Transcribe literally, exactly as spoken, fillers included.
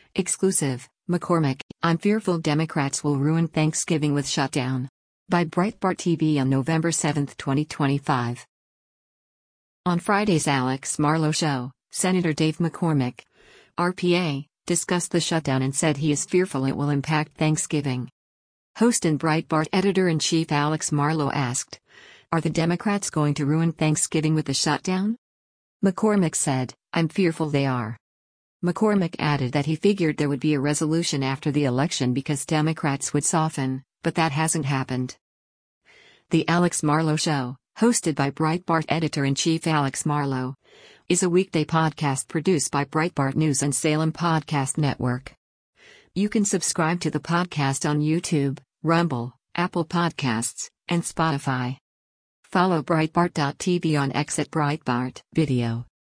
Exclusive, McCormick, I'm fearful Democrats will ruin Thanksgiving with shutdown. By Breitbart T V on November seventh, twenty twenty-five. On Friday's Alex Marlow show, Senator Dave McCormick, R P A, discussed the shutdown and said he is fearful it will impact Thanksgiving. Host and Breitbart editor-in-chief Alex Marlow asked, "Are the Democrats going to ruin Thanksgiving with the shutdown?" McCormick said, "I'm fearful they are." McCormick added that he figured there would be a resolution after the election because Democrats would soften, but that hasn't happened. The Alex Marlow Show, hosted by Breitbart editor-in-chief Alex Marlow, is a weekday podcast produced by Breitbart News and Salem Podcast Network. You can subscribe to the podcast on YouTube, Rumble, Apple Podcasts, and Spotify. Follow Breitbart dot T V on X at Breitbart Video.